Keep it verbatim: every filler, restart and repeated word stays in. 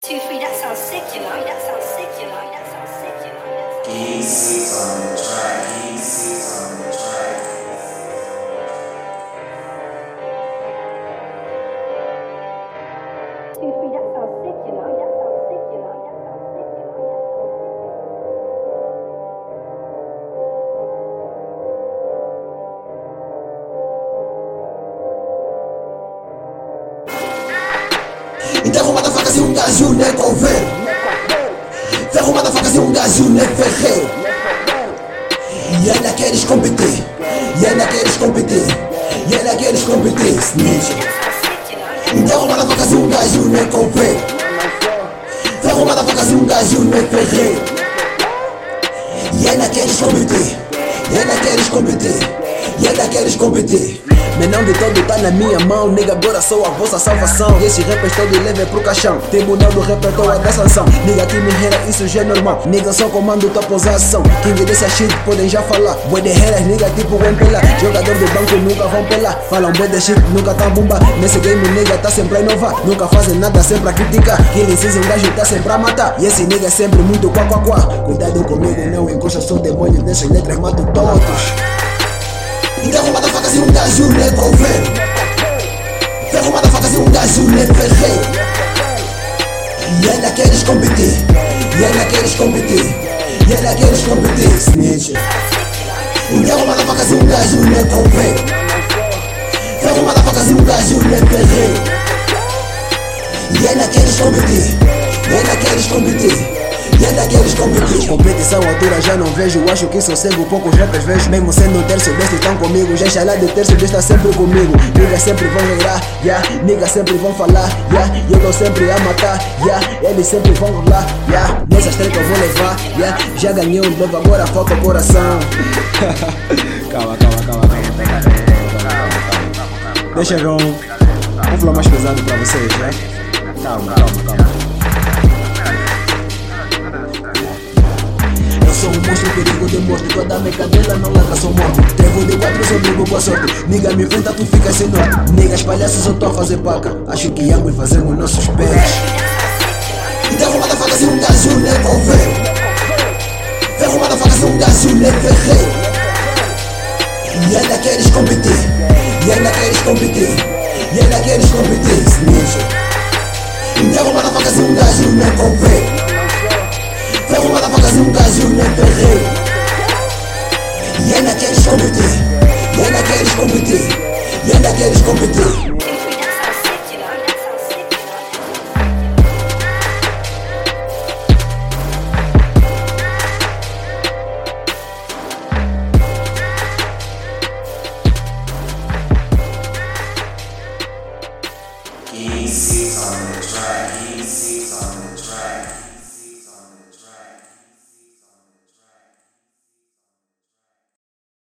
Two, three, that sounds sick, you know. That sounds sick, you know. That sounds sick, you know. That sounds King sits on the track. King sits on the track. Two, three, that sounds sick, you know. That sounds sick, you know. That sounds sick, you know. That sounds sick, you know. Então uma da faca se um gajo não é coveiro. Ferro uma da faca se um gajo não é ferreiro. E ainda queres competir. E ainda queres competir. E ainda queres competir, snitch. Então uma da faca se um gajo não é coveiro. Ferro uma da faca se um gajo não é ferreiro. E ainda queres competir. E ainda queres competir. E ainda queres competir. Menão de todo tá na minha mão, nigga, agora sou a vossa salvação. E esses rappers todos levem pro caixão. Tribunal do rapper, tô a dar sanção. Nigga, que me rera, isso já é normal. Nigga, só comando tua posição. King dessa shit, podem já falar. Boy de heras, nigga, tipo vem pela. Jogador do banco nunca vão pelar. Falam boy de shit, nunca tá bomba. Nesse game, nigga, tá sempre a inovar. Nunca fazem nada, sempre a criticar. Killing season, gajo tá sempre a matar. E esse nigga é sempre muito quá quá quá. Cuidado comigo, não encosta, sou demônio. Nessas letras mato todos. Então uma da faca se um gajo não é coveiro. Ferro uma da faca se um gajo não é ferreiro. E ainda queres competir. E ainda queres competir. E ainda queres competir, snitch. Então uma da faca se um gajo não é coveiro. Ferro uma da faca se um gajo não é ferreiro. E ainda queres competir. E ainda queres competir. E ainda queres competir. Competição altura já não vejo. Acho que sou cego, poucos rappers vejo. Mesmo sendo um terço deste estão comigo. Já lá de terço deste tá sempre comigo. Niggas sempre vão reirar, yeah. Niggas sempre vão falar, yeah. E eu tô sempre a matar, yeah. Eles sempre vão rolar, yeah. Nessas tretas eu vou levar, yeah. Já ganhei um novo, agora falta o coração. Calma, calma, calma, calma, calma. Deixa eu ver um, um flow mais pesado pra vocês, né? Calma, calma, calma. Sou um monstro, perigo de morte. Toda a minha cadela não larga, sou morto. Trevo de quatro, sou brigo com a sorte. Nigga me enfrenta, tu fica sem norte. Niggas palhaços, eu tô a fazer paca. Acho que ambos fazemos nossos pés. Então uma da faca se um gajo não é coveiro. Ferro uma da faca se um gajo não é ferreiro. E ainda queres competir. E ainda queres competir. E ainda queres competir, snitch. Então uma da faca se um gajo não é coveiro. Ferro uma da faca se um gajo não é ferreiro. E ainda queres competir. E ainda queres competir. E ainda queres competir.